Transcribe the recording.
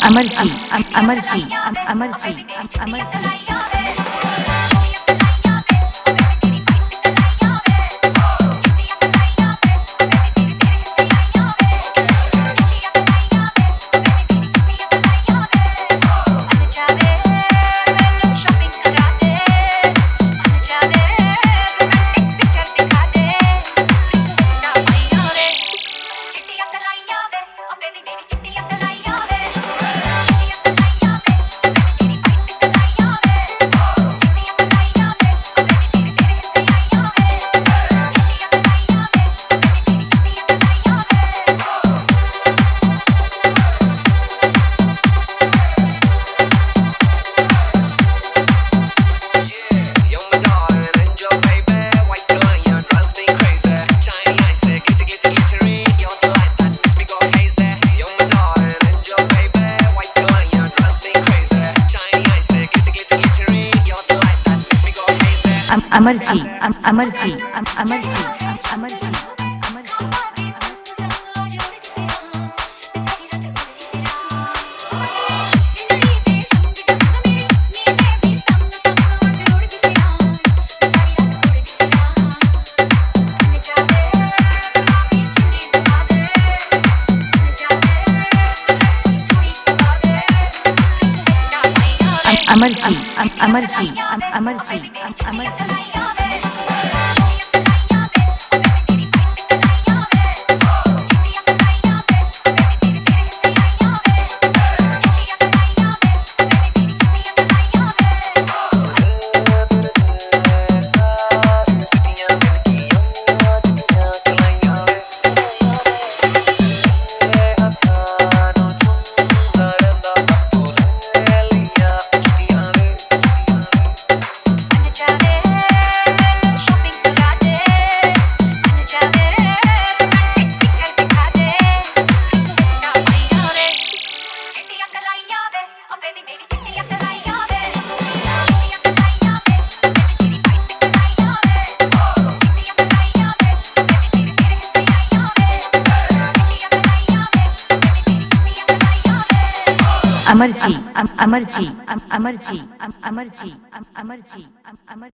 Amar ji, Amar ji, Amar ji, Amar ji. Amar ji, Amar ji, Amar ji, Amar ji, Amar ji. Amar ji, Amar ji, Amar ji, Amar ji. Amar ji, Amar ji, Amar ji, Amar ji, Amar ji, Amar